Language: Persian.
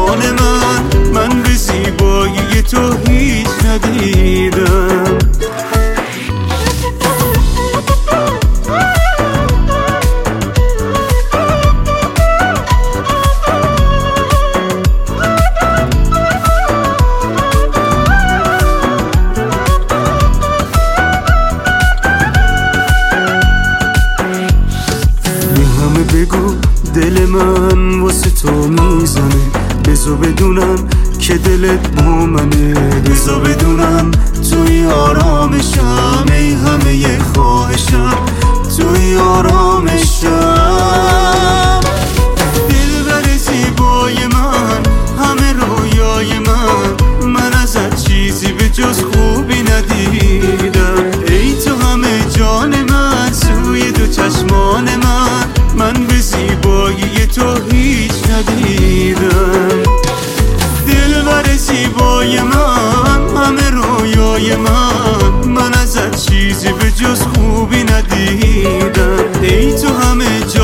چشمان من به زیبایی تو هیچ ندیدم. بگو دل من واسه تو میزنه، بذار بدونم که دلت با منه، بذار بدونم توی آرامشم، ای همه خواهشم توی آرامشم. دلبر زیبای من، همه رویای من ازت چیزی به جز خوبی ندیدم. ای تو همه جان من، سوی دو چشمان من به زیبایی تو هیچ ندیدم. دلبر زیبای من، همه رویای من ازت چیزی به جز خوبی ندیدم. ای تو همه